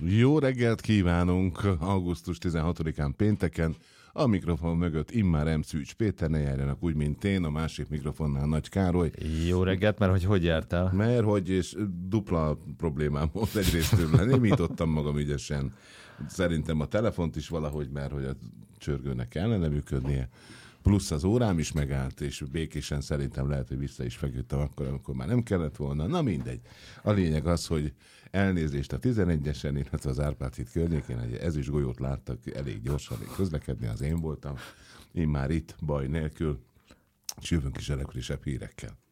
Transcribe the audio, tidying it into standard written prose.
Jó reggelt kívánunk augusztus 16-án pénteken. A mikrofon mögött immár M. Szűcs Péter, ne járjanak úgy, mint én, a másik mikrofonnál Nagy Károly. Jó reggelt, mert hogy jártál? Mert hogy, és dupla problémám volt egyrésztől, némítottam magam ügyesen. Szerintem a telefont is valahogy, mert hogy a csörgőnek kellene működnie. Plusz az órám is megállt, és békésen szerintem lehet, hogy vissza is feküdtem akkor, amikor már nem kellett volna. Na mindegy. A lényeg az, hogy elnézést a 11-esen, illetve az Árpád híd környékén, egy ezüstgolyót láttak elég gyorsan közlekedni, az én voltam. Én már itt, baj nélkül, és jövünk is legfrissebb hírekkel.